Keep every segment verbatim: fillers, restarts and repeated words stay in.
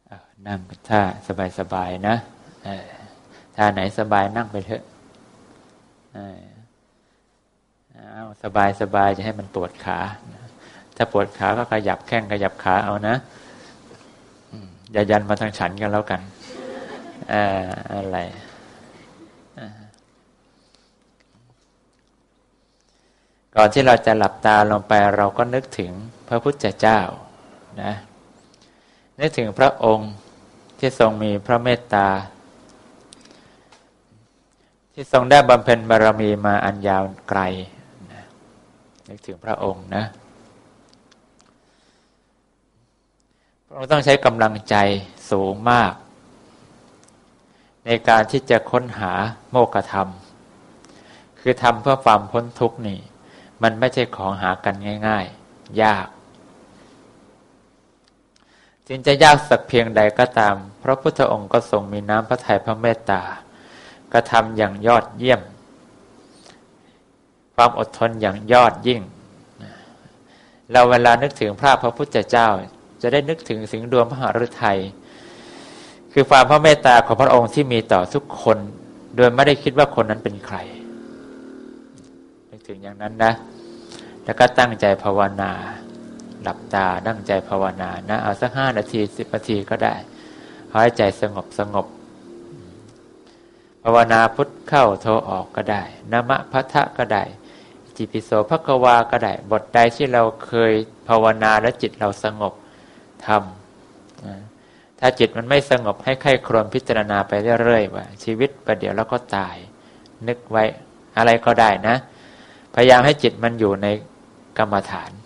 เอานั่งท่าสบายๆนะเออท่าไหนสบายนั่งไปเถอะเออเอาสบายๆจะให้มันปวดขาถ้าปวดขาก็ขยับแข้งขยับขาเอานะอย่ายันมาทางฉันกันแล้วกันเอ่ออะไรก่อนที่เราจะหลับตาลงไปเราก็นึกถึงพระพุทธเจ้านะนึกถึงพระองค์ที่ทรงมีพระเมตตาที่ทรงได้บำเพ็ญบารมีมาอันยาวไกลนะนึกถึงพระองค์นะพระองค์ต้องใช้กำลังใจสูงมากในการที่จะค้นหาโมกขธรรมคือทำเพื่อความพ้นทุกข์นี่มันไม่ใช่ของหากันง่ายๆยากจึงจะยากสักเพียงใดก็ตามพระพุทธองค์ก็ทรงมีน้ำพระทัยพระเมตตากระทำอย่างยอดเยี่ยมความอดทนอย่างยอดยิ่งเราเวลานึกถึงพระพระพุทธเจ้าจะได้นึกถึงสิ่งดวงพระหฤทัยคือความพระเมตตาของพระองค์ที่มีต่อทุกคนโดยไม่ได้คิดว่าคนนั้นเป็นใครนึกถึงอย่างนั้นนะแล้วก็ตั้งใจภาวนาหลับตานั่งใจภาวนานะเอาสักห้านาทีสิบนาทีก็ได้หายใจสงบสงบภาวนาพุทเข้าโทออกก็ได้นะมะพะทะก็ได้จิปิโสภควาก็ได้บทใดที่เราเคยภาวนาแล้วจิตเราสงบทำถ้าจิตมันไม่สงบให้ใคร่ครวญพิจารณาไปเรื่อยๆว่าชีวิตประเดี๋ยวแล้วก็ตายนึกไว้อะไรก็ได้นะพยายามให้จิตมันอยู่ในกรรมฐาน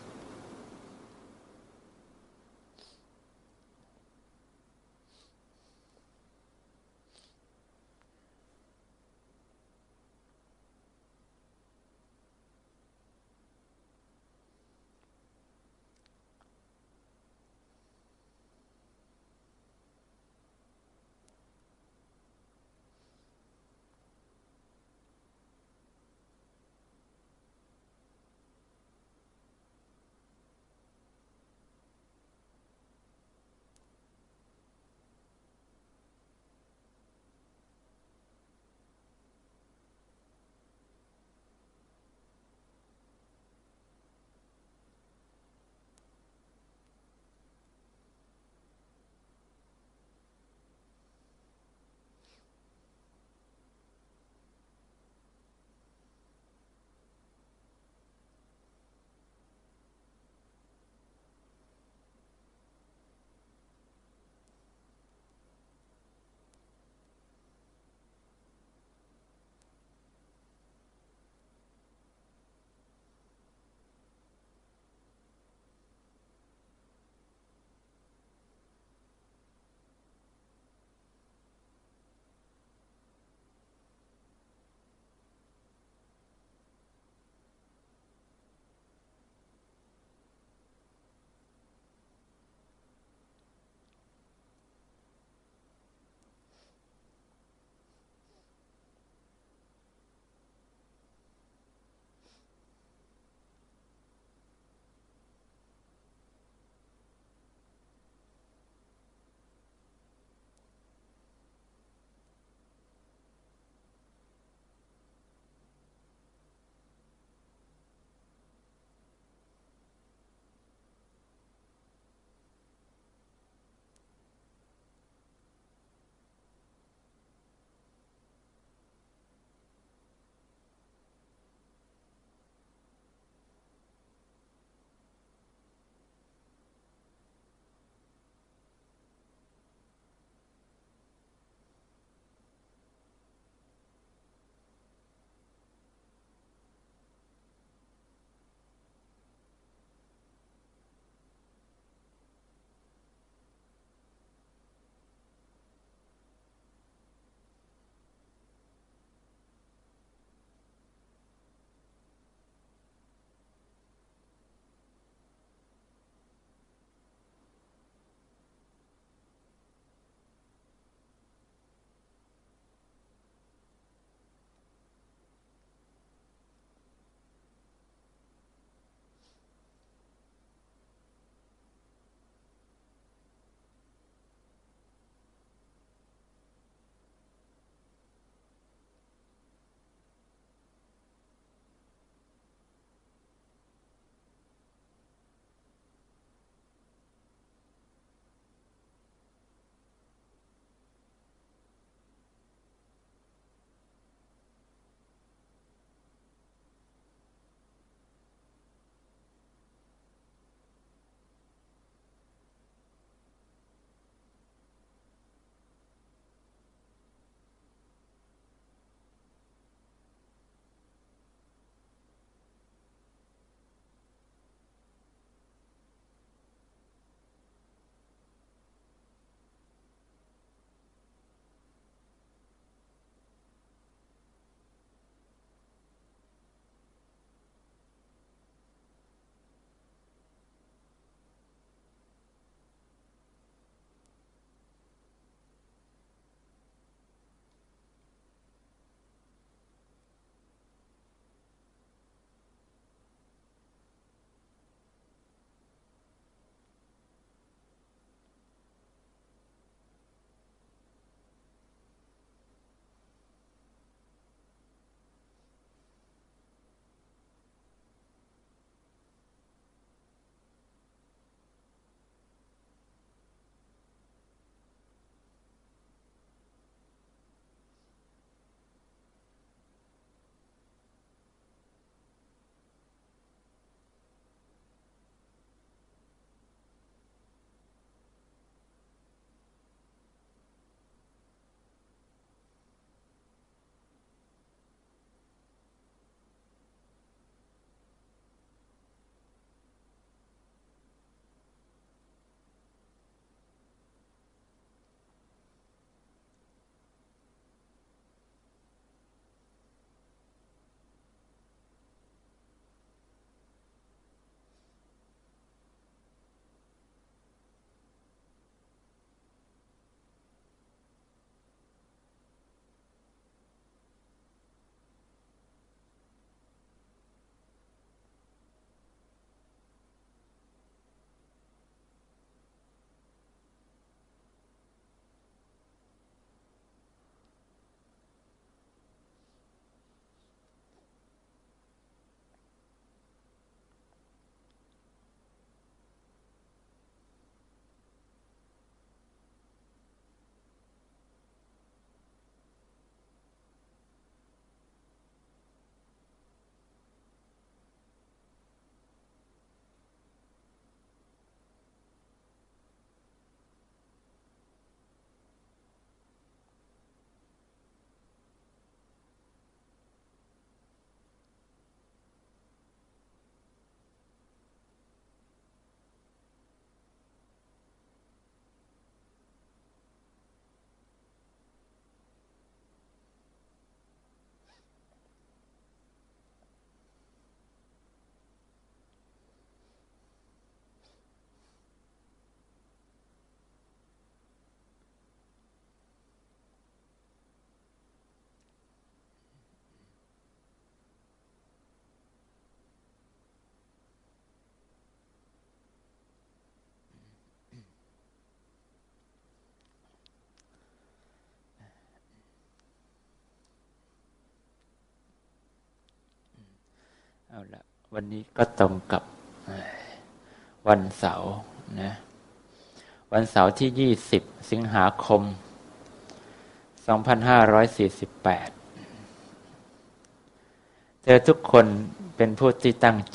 เอาละวันนี้ก็ตรงกับวันเสาร์นะวันเสาร์ที่ยี่สิบสิงหาคมสองพันห้าร้อยสี่สิบแปดเธอทุกคนเป็นผู้ที่ตั้งใจ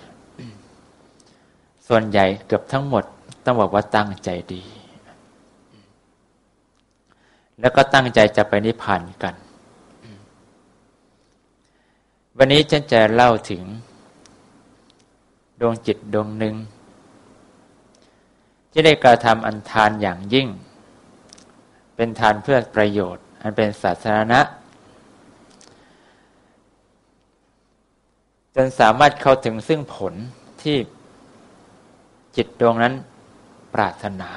ส่วนใหญ่เกือบทั้งหมดต้องบอกว่าตั้งใจดีแล้วก็ตั้งใจจะไปนิพพานกันวันนี้ฉันจะเล่าถึงดวงจิตดวงหนึ่งที่ได้กระทำอันทานอย่างยิ่งเป็นทานเพื่อประโยชน์อันเป็นสาธารณะจนสามารถเข้าถึงซึ่งผลที่จิตดวงนั้นปรารถนา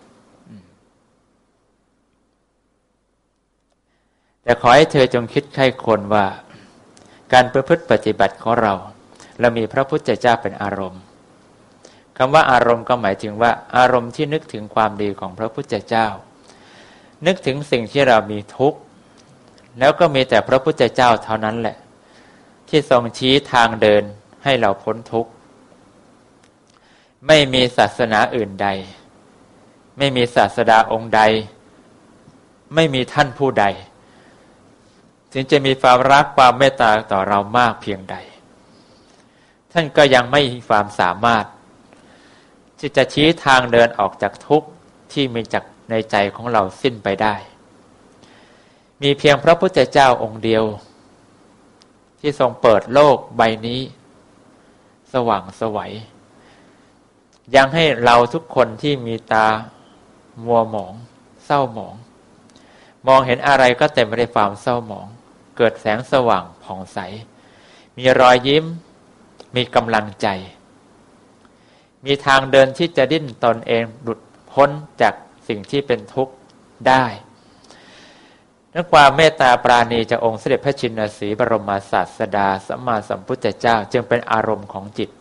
แต่ขอให้เธอจงคิดใคร่ควรว่าการประพฤติปฏิบัติของเราเรามีพระพุทธเจ้าเป็นอารมณ์คำว่าอารมณ์ก็หมายถึงว่าอารมณ์ที่นึกถึงความดีของพระพุทธเจ้านึกถึงสิ่งที่เรามีทุกข์แล้วก็มีแต่พระพุทธเจ้าเท่านั้นแหละที่ทรงชี้ทางเดินให้เราพ้นทุกข์ไม่มีศาสนาอื่นใดไม่มีศาสดาองค์ใดไม่มีท่านผู้ใดถึงจะมีความรักความเมตตาต่อเรามากเพียงใดท่านก็ยังไม่มีความสามารถที่จะชี้ทางเดินออกจากทุกข์ที่มีจากในใจของเราสิ้นไปได้มีเพียงพระพุทธเจ้าองค์เดียวที่ทรงเปิดโลกใบนี้สว่างไสวยังให้เราทุกคนที่มีตามัวหมองเศร้าหมองมองเห็นอะไรก็เต็มไปด้วยความเศร้าหมองเกิดแสงสว่างผ่องใสมีรอยยิ้มมีกำลังใจมีทางเดินที่จะดิ้นตนเองหลุดพ้นจากสิ่งที่เป็นทุกข์ได้ด้วยความเมตตาปราณีจากองค์เสด็จพระชินสีห์บรมศาสดาสัมมาสัมพุทธเจ้าจึงเป็นอารมณ์ของจิต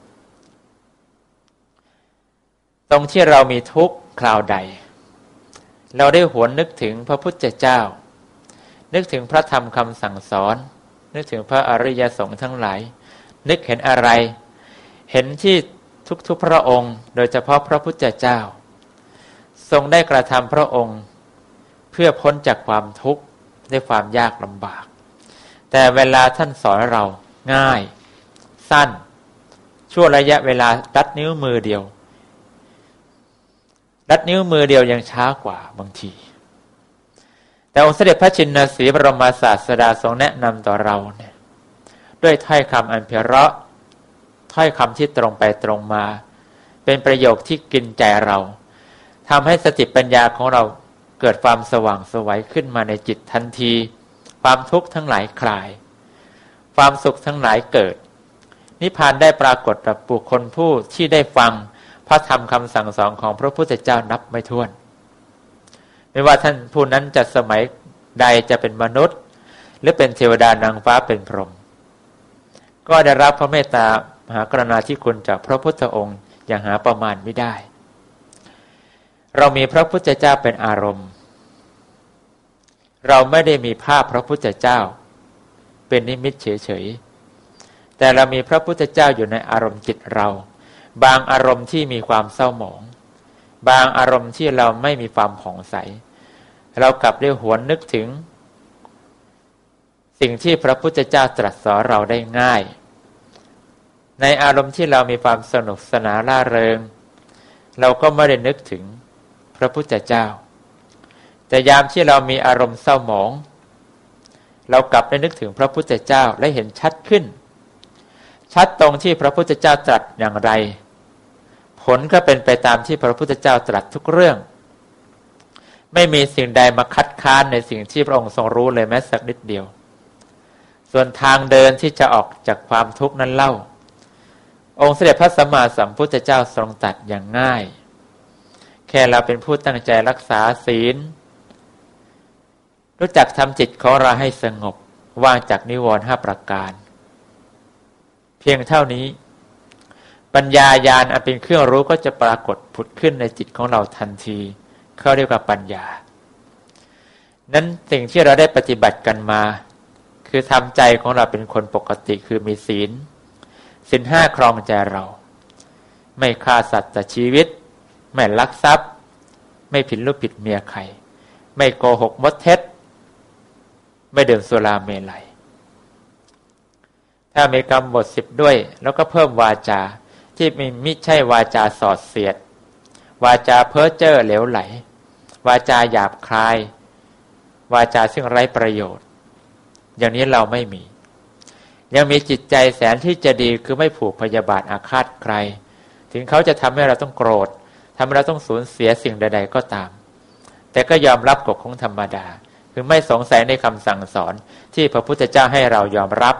ตรงที่เรามีทุกข์คราวใดเราได้หวนนึกถึงพระพุทธเจ้านึกถึงพระธรรมคำสั่งสอนนึกถึงพระอริยสงฆ์ทั้งหลายนึกเห็นอะไรเห็นที่ทุกๆพระองค์โดยเฉพาะพระพุทธเจ้าทรงได้กระทำพระองค์เพื่อพ้นจากความทุกข์ด้วยความยากลำบากแต่เวลาท่านสอนเราง่ายสั้นชั่วระยะเวลาดัดนิ้วมือเดียวดัดนิ้วมือเดียวยังช้ากว่าบางทีแต่องค์เสด็จพระชินสีห์บรมศาสดาทรงแนะนำต่อเราเนี่ยด้วยถ้อยคำอันไพเราะถ้อยคำที่ตรงไปตรงมาเป็นประโยคที่กินใจเราทำให้สติปัญญาของเราเกิดความสว่างไสวขึ้นมาในจิตทันทีความทุกข์ทั้งหลายคลายความสุขทั้งหลายเกิดนิพพานได้ปรากฏกับบุคคลผู้ที่ได้ฟังพระธรรมคำสั่งสอนของพระพุทธเจ้านับไม่ถ้วนไม่ว่าท่านผู้นั้นจะสมัยใดจะเป็นมนุษย์หรือเป็นเทวดานางฟ้าเป็นพรหมก็ได้รับพระเมตตามหากรุณาธิคุณจากพระพุทธองค์อย่างหาประมาณไม่ได้เรามีพระพุทธเจ้าเป็นอารมณ์เราไม่ได้มีภาพพระพุทธเจ้าเป็นนิมิตเฉยๆแต่เรามีพระพุทธเจ้าอยู่ในอารมณ์จิตเราบางอารมณ์ที่มีความเศร้าหมองบางอารมณ์ที่เราไม่มีความผ่องใสเรากลับได้หวนนึกถึงสิ่งที่พระพุทธเจ้าตรัสสอนเราได้ง่ายในอารมณ์ที่เรามีความสนุกสนานร่าเริงเราก็ไม่ได้นึกถึงพระพุทธเจ้าแต่ยามที่เรามีอารมณ์เศร้าหมองเรากลับได้นึกถึงพระพุทธเจ้าและเห็นชัดขึ้นชัดตรงที่พระพุทธเจ้าตรัสอย่างไรผลก็เป็นไปตามที่พระพุทธเจ้าตรัสทุกเรื่องไม่มีสิ่งใดมาคัดค้านในสิ่งที่พระองค์ทรงรู้เลยแม้สักนิดเดียวส่วนทางเดินที่จะออกจากความทุกข์นั้นเล่าองค์เสด็จพระสัมมาสัมพุทธเจ้าทรงตรัสอย่างง่ายแค่เราเป็นผู้ตั้งใจรักษาศีลรู้จักทำจิตของเราให้สงบว่างจากนิวรณ์ห้าประการเพียงเท่านี้ปัญญาญาณอันเป็นเครื่องรู้ก็จะปรากฏผุดขึ้นในจิตของเราทันทีเขาเรียกว่าปัญญานั้นสิ่งที่เราได้ปฏิบัติกันมาคือทำใจของเราเป็นคนปกติคือมีศีลศีลห้าครองใจเราไม่ฆ่าสัตว์ตัดชีวิตไม่ลักทรัพย์ไม่ผิดลูกผิดเมียใครไม่โกหกมดเท็จไม่ดื่มสุราเมลัยถ้ามีกรรมบทสิบด้วยแล้วก็เพิ่มวาจาที่ไม่มิใช่วาจาสอดเสียดวาจาเพ้อเจ้อเหลวไหลวาจาหยาบคายวาจาซึ่งไร้ประโยชน์อย่างนี้เราไม่มียังมีจิตใจแสนที่จะดีคือไม่ผูกพยาบาทอาฆาตใครถึงเขาจะทำให้เราต้องโกรธทำให้เราต้องสูญเสียสิ่งใดๆก็ตามแต่ก็ยอมรับกฎของธรรมดาคือไม่สงสัยในคำสั่งสอนที่พระพุทธเจ้าให้เรายอมรับ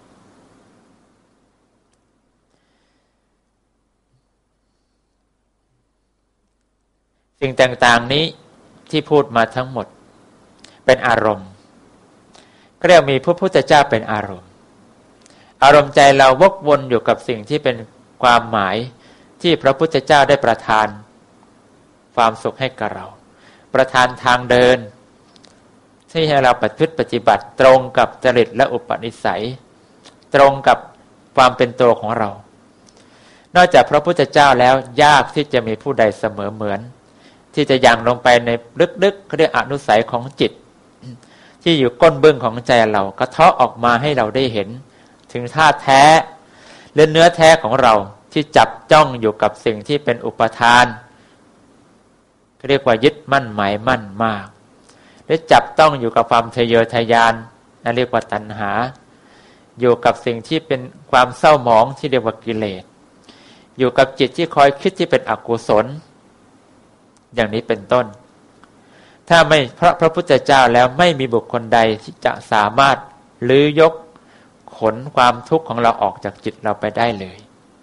สิ่งต่างๆนี้ที่พูดมาทั้งหมดเป็นอารมณ์ก็เรียกมีพระพุทธเจ้าเป็นอารมณ์อารมณ์ใจเราวกวนอยู่กับสิ่งที่เป็นความหมายที่พระพุทธเจ้าได้ประทานความสุขให้กับเราประทานทางเดินที่ให้เราปฏิบัติปฏิบัติตรงกับจริตและอุปนิสัยตรงกับความเป็นตัวของเรานอกจากพระพุทธเจ้าแล้วยากที่จะมีผู้ใดเสมอเหมือนที่จะยังลงไปในลึกๆเขาเรียกอนุสัยของจิตที่อยู่ก้นบึ้งของใจเรากระเทาะออกมาให้เราได้เห็นถึงท่าแท้หรือเนื้อแท้ของเราที่จับจ้องอยู่กับสิ่งที่เป็นอุปทานเรียกว่ายึดมั่นหมายมั่นมากหรือจับต้องอยู่กับความทะเยอทะยานนั่นเรียกว่าตัณหาอยู่กับสิ่งที่เป็นความเศร้าหมองที่เรียกว่ากิเลสอยู่กับจิตที่คอยคิดที่เป็นอกุศลอย่างนี้เป็นต้นถ้าไม่เพราะพระพุทธเจ้าแล้วไม่มีบุคคลใดที่จะสามารถลื้อยกขนความทุกข์ของเราออกจากจิตเราไปได้เลย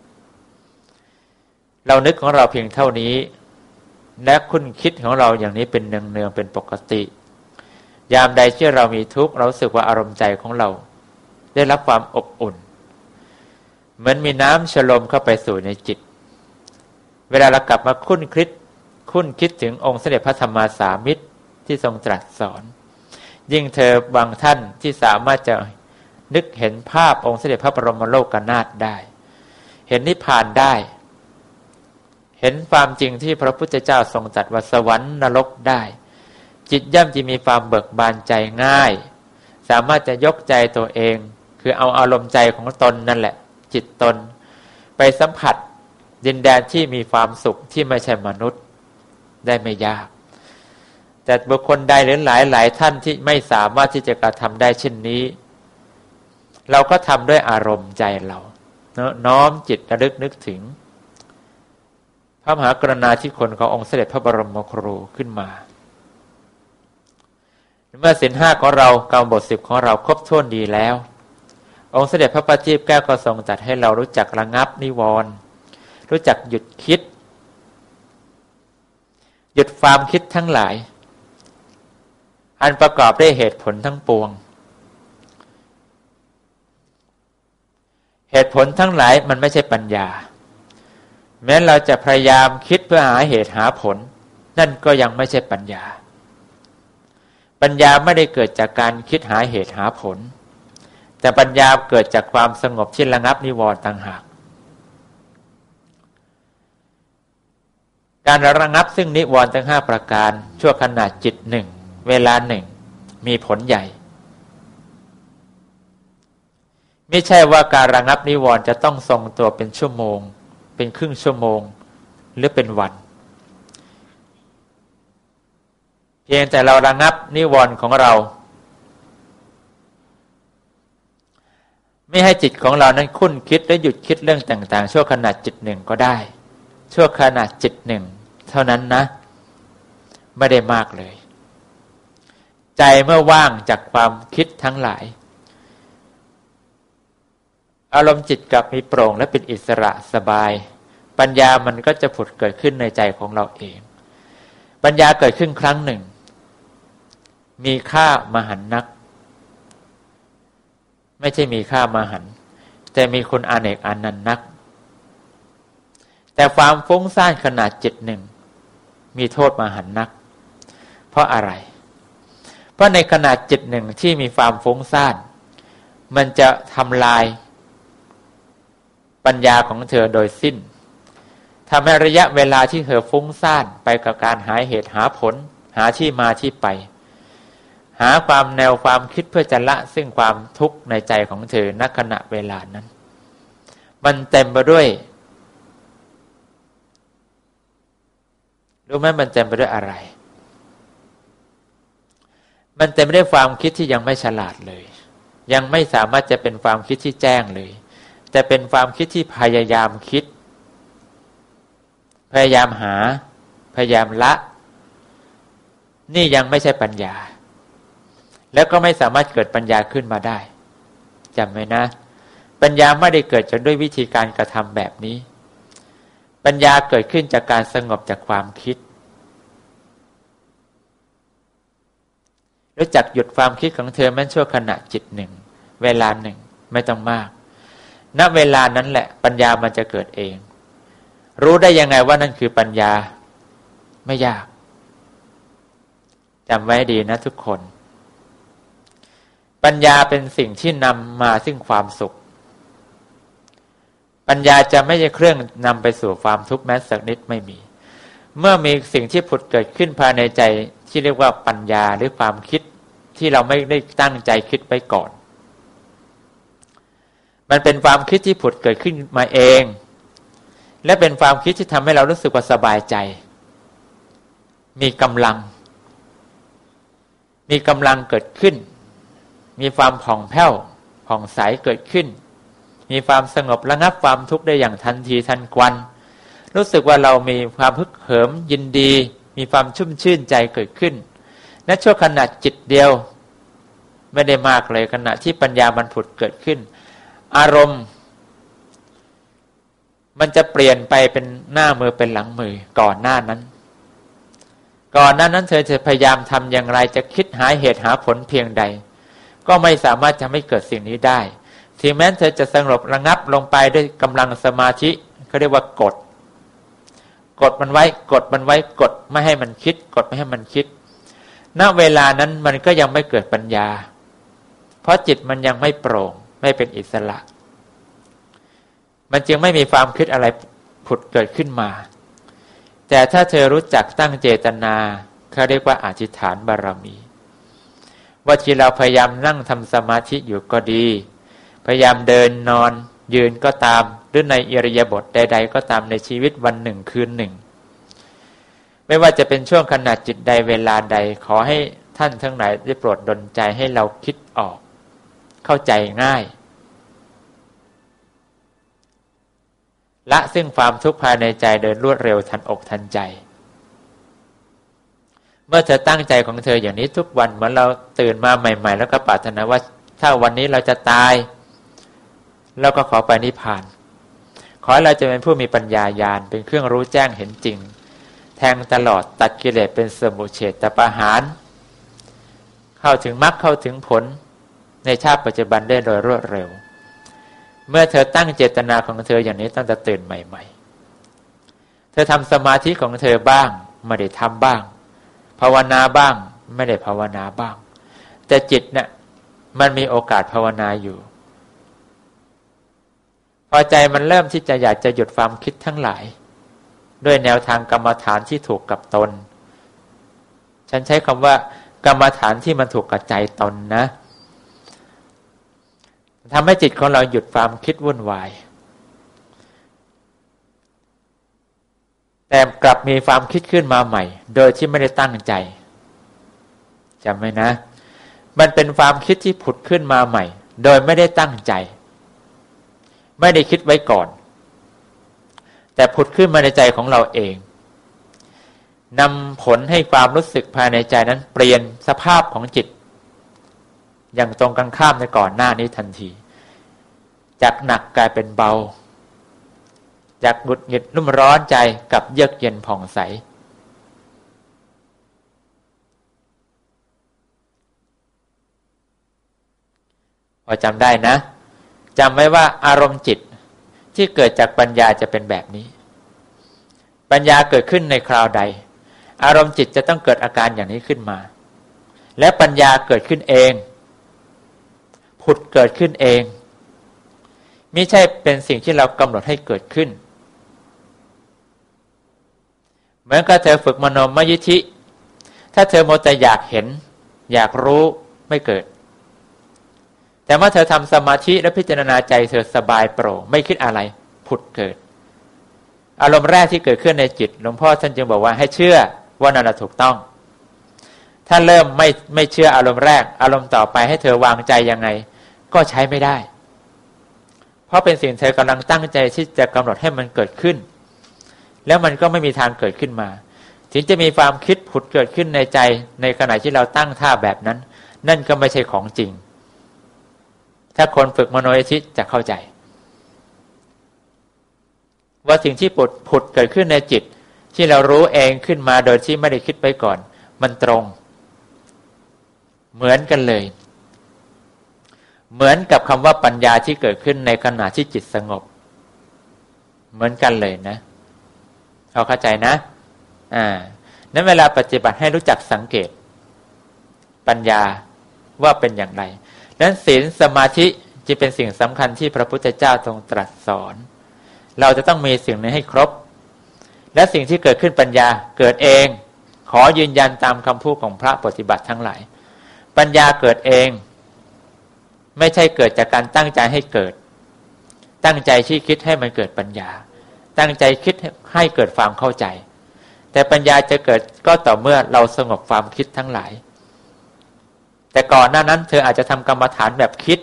เรานึกของเราเพียงเท่านี้และคุณคิดของเราอย่างนี้เป็นเนืองๆเป็นปกติยามใดที่เรามีทุกข์เราสึกว่าอารมณ์ใจของเราได้รับความอบอุ่นเหมือนมีน้ำฉลมเข้าไปสู่ในจิตเวลาเรากลับมาคุ้นคิดคุ้นคิดถึงองค์เสด็จพระธรรมาสามิตรที่ทรงตรัสสอนยิ่งเธอบางท่านที่สามารถจะนึกเห็นภาพองค์เสด็จพระบรมโลกนาถได้เห็นนิพพานได้เห็นความจริงที่พระพุทธเจ้าทรงตรัสว่าสวรรค์นรกได้จิตย่อมจะมีความเบิกบานใจง่ายสามารถจะยกใจตัวเองคือเอาอารมณ์ใจของตนนั่นแหละจิตตนไปสัมผัสดินแดนที่มีความสุขที่ไม่ใช่มนุษย์ได้ไม่ยากแต่บุคคลใดหรือหลายหลายท่านที่ไม่สามารถที่จะกระทำได้เช่นนี้เราก็ทำด้วยอารมณ์ใจเราน้อมจิตระลึกนึกถึงพระมหากรุณาธิคุณขององค์เสด็จพระบรมครูขึ้นมาเมื่อศีลห้าของเรากรรมบทสิบของเราครบถ้วนดีแล้วองค์เสด็จพระประทีปแก้วก็ทรงตรัสให้เรารู้จักระงับนิวรณ์รู้จักหยุดคิดหยุดความคิดทั้งหลายอันประกอบด้วยเหตุผลทั้งปวงเหตุผลทั้งหลายมันไม่ใช่ปัญญาแม้เราจะพยายามคิดเพื่อหาเหตุหาผลนั่นก็ยังไม่ใช่ปัญญาปัญญาไม่ได้เกิดจากการคิดหาเหตุหาผลแต่ปัญญาเกิดจากความสงบที่ระงับนิวรณ์ต่างหากการระงับซึ่งนิวรณ์ทั้งห้าประการชั่วขณะจิตหนึ่งเวลาหนึ่งมีผลใหญ่ไม่ใช่ว่าการระงับนิวรณ์จะต้องทรงตัวเป็นชั่วโมงเป็นครึ่งชั่วโมงหรือเป็นวันเพียงแต่เราระงับนิวรณ์ของเราไม่ให้จิตของเรานั้นคุ้นคิดและหยุดคิดเรื่องต่างๆชั่วขณะจิตหนึ่งก็ได้ชั่วขณะจิตหนึ่งเท่านั้นนะไม่ได้มากเลยใจเมื่อว่างจากความคิดทั้งหลายอารมณ์จิตกลับมีโปร่งและเป็นอิสระสบายปัญญามันก็จะผุดเกิดขึ้นในใจของเราเองปัญญาเกิดขึ้นครั้งหนึ่งมีค่ามหันต์นักไม่ใช่มีค่ามหันต์แต่มีคุณอาเนกอานันต์นักแต่ความฟุ้งซ่านขนาดจิตหนึ่งมีโทษมหันต์นักเพราะอะไรเพราะในขนาดจิตหนึ่งที่มีความฟุ้งซ่านมันจะทำลายปัญญาของเธอโดยสิ้นทำให้ระยะเวลาที่เธอฟุ้งซ่านไปกับการหาเหตุหาผลหาที่มาที่ไปหาความแนวความคิดเพื่อจะละซึ่งความทุกข์ในใจของเธอณขณะเวลานั้นมันเต็มไปด้วยรู้ไหมมันเต็มไปด้วยอะไรมันเต็มไปด้วยความคิดที่ยังไม่ฉลาดเลยยังไม่สามารถจะเป็นความคิดที่แจ้งเลยแต่เป็นความคิดที่พยายามคิดพยายามหาพยายามละนี่ยังไม่ใช่ปัญญาแล้วก็ไม่สามารถเกิดปัญญาขึ้นมาได้จำไว้นะปัญญาไม่ได้เกิดจากด้วยวิธีการกระทำแบบนี้ปัญญาเกิดขึ้นจากการสงบจากความคิดรู้จักหยุดความคิดของเธอแม้ชั่วขณะจิตหนึ่งเวลาหนึ่งไม่ต้องมากณเวลานั้นแหละปัญญามันจะเกิดเองรู้ได้ยังไงว่านั่นคือปัญญาไม่ยากจำไว้ดีนะทุกคนปัญญาเป็นสิ่งที่นำมาซึ่งความสุขปัญญาจะไม่ใช่เครื่องนำไปสู่ความทุกข์แม้สักนิดไม่มีเมื่อมีสิ่งที่ผุดเกิดขึ้นภายในใจที่เรียกว่าปัญญาหรือความคิดที่เราไม่ได้ตั้งใจคิดไว้ก่อนมันเป็นความคิดที่ผุดเกิดขึ้นมาเองและเป็นความคิดที่ทำให้เรารู้สึกว่าสบายใจมีกำลังมีกำลังเกิดขึ้นมีความผ่องแผ้วผ่องใสเกิดขึ้นมีความสงบระงับความทุกข์ได้อย่างทันทีทันควันรู้สึกว่าเรามีความฮึกเหิมยินดีมีความชุ่มชื่นใจเกิดขึ้นณชั่วขณะจิตเดียวไม่ได้มากเลยขณะที่ปัญญามันผุดเกิดขึ้นอารมณ์มันจะเปลี่ยนไปเป็นหน้ามือเป็นหลังมือก่อนหน้านั้นก่อนหน้านั้นเธอจะพยายามทำอย่างไรจะคิดหาเหตุหาผลเพียงใดก็ไม่สามารถจะไม่เกิดสิ่งนี้ได้ถึงแม้เธอจะสงบระงับลงไปด้วยกำลังสมาธิเขาเรียกว่ากดกดมันไว้กดมันไว้กดไม่ให้มันคิดกดไม่ให้มันคิดณเวลานั้นมันก็ยังไม่เกิดปัญญาเพราะจิตมันยังไม่โปร่งไม่เป็นอิสระมันจึงไม่มีความคิดอะไรผุดเกิดขึ้นมาแต่ถ้าเธอรู้จักตั้งเจตนาเขาเรียกว่าอธิษฐานบารมีว่าที่เราพยายามนั่งทำสมาธิอยู่ก็ดีพยายามเดินนอนยืนก็ตามหรือในอิริยาบถใดๆก็ตามในชีวิตวันหนึ่งคืนหนึ่งไม่ว่าจะเป็นช่วงขณะจิตใดเวลาใดขอให้ท่านทั้งหลายได้โปรดดลใจให้เราคิดออกเข้าใจง่ายละซึ่งความทุกข์ภายในใจเดินรวดเร็วทันอกทันใจเมื่อเธอตั้งใจของเธออย่างนี้ทุกวันเหมือนเราตื่นมาใหม่ๆแล้วก็ปรารถนาว่าถ้าวันนี้เราจะตายแล้วก็ขอไปนิพพานขอให้เราจะเป็นผู้มีปัญญาญาณเป็นเครื่องรู้แจ้งเห็นจริงแทงตลอดตัดกิเลสเป็นสมุจเฉทประหารเข้าถึงมรรคเข้าถึงผลในชาติปัจจุบันได้โดยรวดเร็วเมื่อเธอตั้งเจตนาของเธออย่างนี้ตั้งแต่ตื่นใหม่ๆเธอทำสมาธิของเธอบ้างไม่ได้ทำบ้างภาวนาบ้างไม่ได้ภาวนาบ้างแต่จิตเนี่ยมันมีโอกาสภาวนาอยู่พอใจมันเริ่มที่จะอยากจะหยุดความคิดทั้งหลายด้วยแนวทางกรรมฐานที่ถูกกับตนฉันใช้คำว่ากรรมฐานที่มันถูกกับใจตนนะทำให้จิตของเราหยุดความคิดวุ่นวายแต่กลับมีความคิดขึ้นมาใหม่โดยที่ไม่ได้ตั้งใจจำไว้นะมันเป็นความคิดที่ผุดขึ้นมาใหม่โดยไม่ได้ตั้งใจไม่ได้คิดไว้ก่อนแต่ผุดขึ้นมาในใจของเราเองนำผลให้ความรู้สึกภายในใจนั้นเปลี่ยนสภาพของจิตอย่างตรงกันข้ามในก่อนหน้านี้ทันทีจากหนักกลายเป็นเบาจากหงุดหงิดรุ่มร้อนใจกับเยือกเย็นผ่องใสพอจำได้นะจำไว้ว่าอารมณ์จิตที่เกิดจากปัญญาจะเป็นแบบนี้ปัญญาเกิดขึ้นในคราวใดอารมณ์จิตจะต้องเกิดอาการอย่างนี้ขึ้นมาและปัญญาเกิดขึ้นเองผุดเกิดขึ้นเองไม่ใช่เป็นสิ่งที่เรากำหนดให้เกิดขึ้นเหมือนกับเธอฝึกมโนมยิทธิถ้าเธอโมแต่อยากเห็นอยากรู้ไม่เกิดแต่เมื่อเธอทำสมาธิและพิจารณาใจเธอสบายโปร่งไม่คิดอะไรผุดเกิดอารมณ์แรกที่เกิดขึ้นในจิตหลวงพ่อท่านจึงบอกว่าให้เชื่อว่านั่นถูกต้องถ้าเริ่มไม่ไม่เชื่ออารมณ์แรกอารมณ์ต่อไปให้เธอวางใจยังไงก็ใช้ไม่ได้เพราะเป็นสิ่งเธอกำลังตั้งใจที่จะกำหนดให้มันเกิดขึ้นแล้วมันก็ไม่มีทางเกิดขึ้นมาถึงจะมีความคิดผุดเกิดขึ้นในใจในขณะที่เราตั้งท่าแบบนั้นนั่นก็ไม่ใช่ของจริงถ้าคนฝึกมโนยิทธิจะเข้าใจว่าสิ่งที่ผุดผุดเกิดขึ้นในจิตที่เรารู้เองขึ้นมาโดยที่ไม่ได้คิดไปก่อนมันตรงเหมือนกันเลยเหมือนกับคำว่าปัญญาที่เกิดขึ้นในขณะที่จิตสงบเหมือนกันเลยนะเอาเข้าใจนะอ่านั้นเวลาปฏิบัติให้รู้จักสังเกตปัญญาว่าเป็นอย่างไรนั้นศีลสมาธิจะเป็นสิ่งสำคัญที่พระพุทธเจ้าทรงตรัสสอนเราจะต้องมีสิ่งนี้ให้ครบและสิ่งที่เกิดขึ้นปัญญาเกิดเองขอยืนยันตามคำพูดของพระปฏิบัติทั้งหลายปัญญาเกิดเองไม่ใช่เกิดจากการตั้งใจให้เกิดตั้งใจที่คิดให้มันเกิดปัญญาตั้งใจคิดให้เกิดความเข้าใจแต่ปัญญาจะเกิดก็ต่อเมื่อเราสงบความคิดทั้งหลายแต่ก่อนหน้านั้นเธออาจจะทำกรรมฐานแบบคิด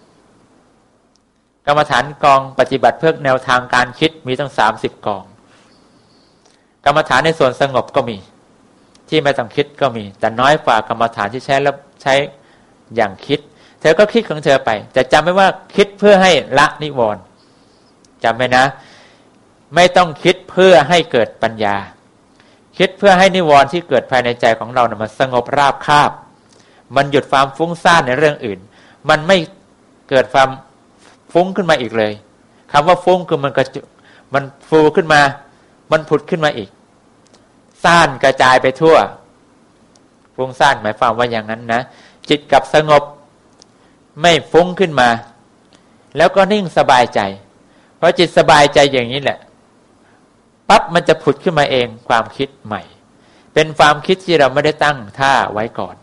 กรรมฐานกองปฏิบัติเพื่อแนวทางการคิดมีตั้งสามสิบกองกรรมฐานในส่วนสงบก็มีที่ไม่ต้องคิดก็มีแต่น้อยกว่ากรรมฐานที่ใช้แล้วใช้อย่างคิดเธอก็คิดของเธอไปแต่จำไว้ว่าคิดเพื่อให้ละนิวรณ์จำไว้นะไม่ต้องคิดเพื่อให้เกิดปัญญาคิดเพื่อให้นิวรณ์ที่เกิดภายในใจของเราเนี่ยมันสงบราบคาบมันหยุดความฟุ้งซ่านในเรื่องอื่นมันไม่เกิดความฟุ้งขึ้นมาอีกเลยคำว่าฟุ้งคือมันกระจุมันฟูขึ้นมามันผุดขึ้นมาอีกซ่านกระจายไปทั่วฟุ้งซ่านหมายความว่าอย่างนั้นนะจิตกับสงบไม่ฟุ้งขึ้นมาแล้วก็นิ่งสบายใจเพราะจิตสบายใจอย่างนี้แหละปั๊บมันจะผุดขึ้นมาเองความคิดใหม่เป็นความคิดที่เราไม่ได้ตั้งท่าไว้ก่อน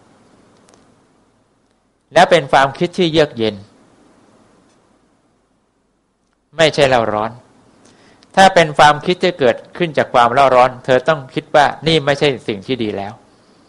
และเป็นความคิดที่เยือกเย็นไม่ใช่เร่าร้อนถ้าเป็นความคิดที่เกิดขึ้นจากความเร่าร้อนเธอต้องคิดว่านี่ไม่ใช่สิ่งที่ดีแล้ว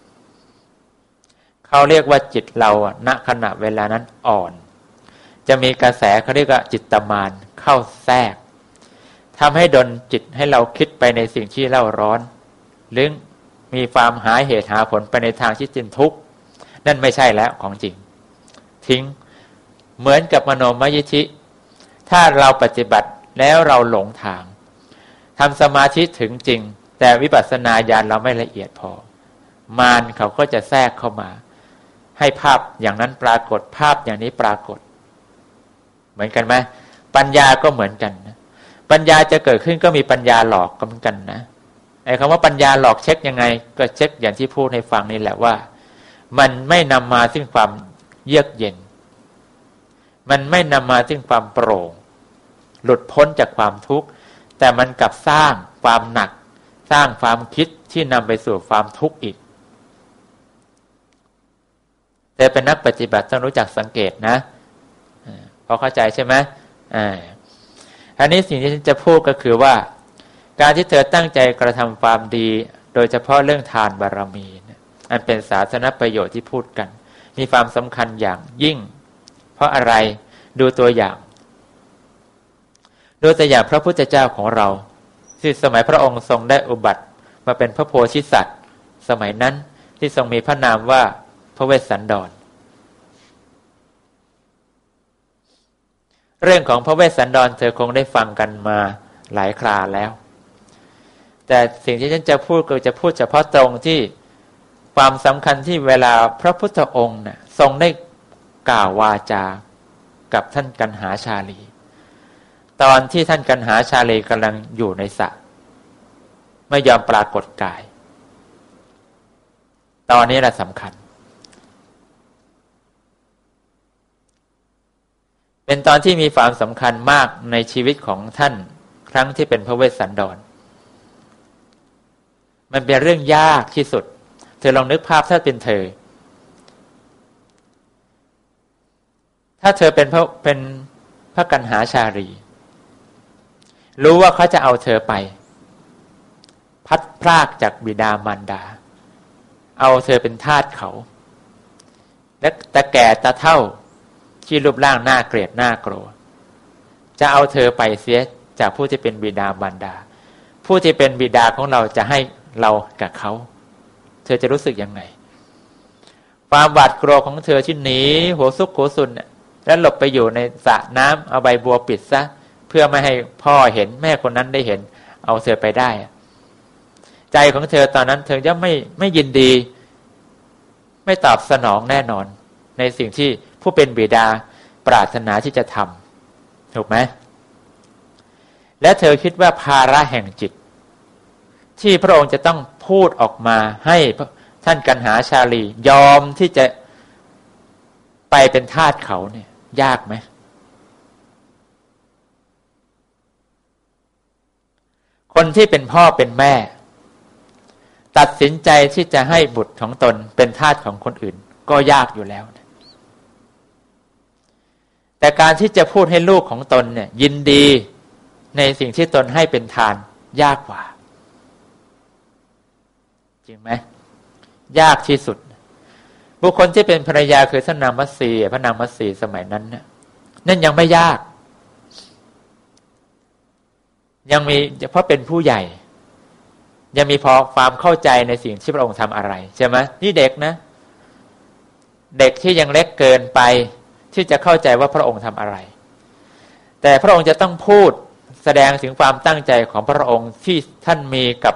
เขาเรียกว่าจิตเราณขณะเวลานั้นอ่อนจะมีกระแสเขาเรียกว่าจิตตมานเข้าแทรกทำให้ดลจิตให้เราคิดไปในสิ่งที่เร่าร้อนหรือมีความหาเหตุหาผลไปในทางที่เป็นทุกข์นั่นไม่ใช่แล้วของจริงทิ้งเหมือนกับมโนมยิทธิถ้าเราปฏิบัติแล้วเราหลงทางทำสมาธิถึงจริงแต่วิปัสสนาญาณเราไม่ละเอียดพอมารเขาก็จะแทรกเข้ามาให้ภาพอย่างนั้นปรากฏภาพอย่างนี้ปรากฏเหมือนกันไหมปัญญาก็เหมือนกันนะปัญญาจะเกิดขึ้นก็มีปัญญาหลอกก็เหมือนกันนะไอ้คำว่าปัญญาหลอกเช็คยังไงก็เช็คอย่างที่พูดให้ฟังนี่แหละว่ามันไม่นำมาซึ่งความเยือกเย็นมันไม่นำมาซึ่งความโปร่งหลุดพ้นจากความทุกข์แต่มันกลับสร้างความหนักสร้างความคิดที่นำไปสู่ความทุกข์อีกแต่เป็นนักปฏิบัติต้องรู้จักสังเกตนะพอเข้าใจใช่ไหมอ่าอันนี้สิ่งที่ฉันจะพูดก็คือว่าการที่เธอตั้งใจกระทำความดีโดยเฉพาะเรื่องทานบารมีนะอันเป็นสาธารณประโยชน์ที่พูดกันมีความสำคัญอย่างยิ่งเพราะอะไรดูตัวอย่างดูตัวอย่างพระพุทธเจ้าของเราที่สมัยพระองค์ทรงได้อุบัติมาเป็นพระโพธิสัตว์สมัยนั้นที่ทรงมีพระนามว่าพระเวสสันดรเรื่องของพระเวสสันดรเธอคงได้ฟังกันมาหลายคราแล้วแต่สิ่งที่ฉันจะพูดก็จะพูดเฉพาะตรงที่ความสำคัญที่เวลาพระพุทธองค์เนี่ยทรงได้กล่าววาจากับท่านกันหาชาลีตอนที่ท่านกันหาชาลีกำลังอยู่ในสระไม่ยอมปรากฏกายตอนนี้แหละสำคัญเป็นตอนที่มีความสำคัญมากในชีวิตของท่านครั้งที่เป็นพระเวสสันดรมันเป็นเรื่องยากที่สุดเธอลองนึกภาพถ้าเป็นเธอถ้าเธอเป็นพระเป็นพระกันหาชาลีรู้ว่าเขาจะเอาเธอไปพัดพรากจากบิดามารดาเอาเธอเป็นทาสเขาและตาแก่ตาเฒ่าที่รูปร่างน่าเกลียดน่ากลัวจะเอาเธอไปเสียจากผู้ที่เป็นบิดามารดาผู้ที่เป็นบิดาของเราจะให้เรากับเขาเธอจะรู้สึกยังไงความหวาดกลัวของเธอที่หนีหัวซุกหัวซุนแล้วหลบไปอยู่ในสระน้ำเอาใบบัวปิดซะเพื่อไม่ให้พ่อเห็นแม่คนนั้นได้เห็นเอาเธอไปได้ใจของเธอตอนนั้นเธอจะไม่ไม่ยินดีไม่ตอบสนองแน่นอนในสิ่งที่ผู้เป็นบิดาปรารถนาที่จะทำถูกไหมและเธอคิดว่าภาระแห่งจิตที่พระองค์จะต้องพูดออกมาให้ท่านกันหาชาลียอมที่จะไปเป็นทาสเขาเนี่ยยากไหมคนที่เป็นพ่อเป็นแม่ตัดสินใจที่จะให้บุตรของตนเป็นทาสของคนอื่นก็ยากอยู่แล้วแต่การที่จะพูดให้ลูกของตนเนี่ยยินดีในสิ่งที่ตนให้เป็นทานยากกว่าจริงไหมยากที่สุดบุคคลที่เป็นภรรยาคือท่านนางมัตสีพระนางมัตสีสมัยนั้นเนี่ยนั่นยังไม่ยากยังมีเพราะเป็นผู้ใหญ่ยังมีพอความเข้าใจในสิ่งที่พระองค์ทำอะไรใช่ไหมนี่เด็กนะเด็กที่ยังเล็กเกินไปที่จะเข้าใจว่าพระองค์ทำอะไรแต่พระองค์จะต้องพูดแสดงถึงความตั้งใจของพระองค์ที่ท่านมีกับ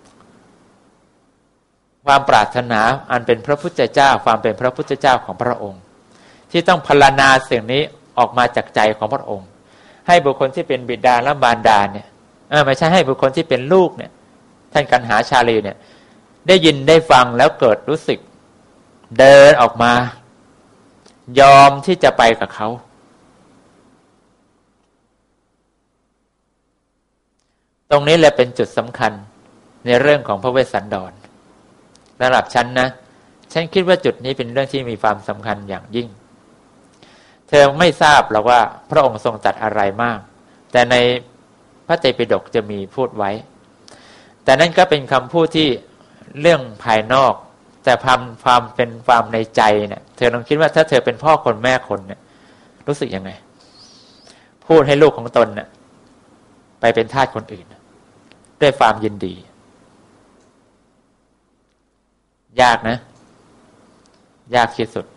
ความปรารถนาอันเป็นพระพุทธเจ้าความเป็นพระพุทธเจ้าของพระองค์ที่ต้องพรรณนาสิ่งนี้ออกมาจากใจของพระองค์ให้บุคคลที่เป็นบิดาและมารดาเนี่ยเออไม่ใช่ให้บุคคลที่เป็นลูกเนี่ยท่านกันหาชาลีเนี่ยได้ยินได้ฟังแล้วเกิดรู้สึกเดินออกมายอมที่จะไปกับเขาตรงนี้แหละเป็นจุดสำคัญในเรื่องของพระเวสสันดรสำหรับฉันนะฉันคิดว่าจุดนี้เป็นเรื่องที่มีความสำคัญอย่างยิ่งเธอไม่ทราบหรอกว่าพระองค์ทรงตรัสอะไรมากแต่ในพระไตรปิฎกจะมีพูดไว้แต่นั่นก็เป็นคำพูดที่เรื่องภายนอกแต่ความความเป็นความในใจเนี่ยเธอลองคิดว่าถ้าเธอเป็นพ่อคนแม่คนเนี่ยรู้สึกยังไงพูดให้ลูกของตนเนี่ยไปเป็นทาสคนอื่นด้วยความยินดียากนะยากที่สุด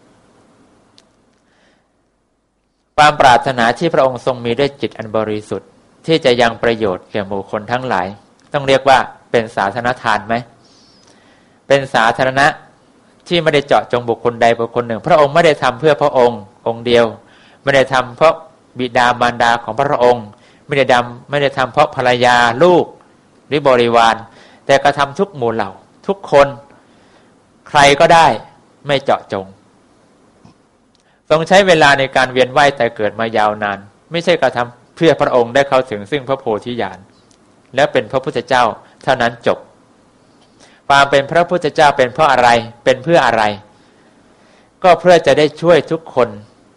ความปรารถนาที่พระองค์ทรงมีด้วยจิตอันบริสุทธิ์ที่จะยังประโยชน์แก่หมู่คนทั้งหลายต้องเรียกว่าเป็นสาธารณทานไหมเป็นสาธารณะที่ไม่ได้เจาะจงบุคคลใดบุคคลหนึ่งพระองค์ไม่ได้ทำเพื่อพระองค์องค์เดียวไม่ได้ทำเพราะบิดามารดาของพระองค์ไม่ได้ดำไม่ได้ทำเพราะภรรยาลูกหรือบริวารแต่กระทำทุกหมู่เหล่าทุกคนใครก็ได้ไม่เจาะจงทรงใช้เวลาในการเวียนว่ายแต่เกิดมายาวนานไม่ใช่กระทำเพื่อพระองค์ได้เข้าถึงซึ่งพระโพธิญาณและเป็นพระพุทธเจ้าเท่านั้นจบความเป็นพระพุทธเจ้าเป็นเพราะอะไรเป็นเพื่ออะไรก็เพื่อจะได้ช่วยทุกคน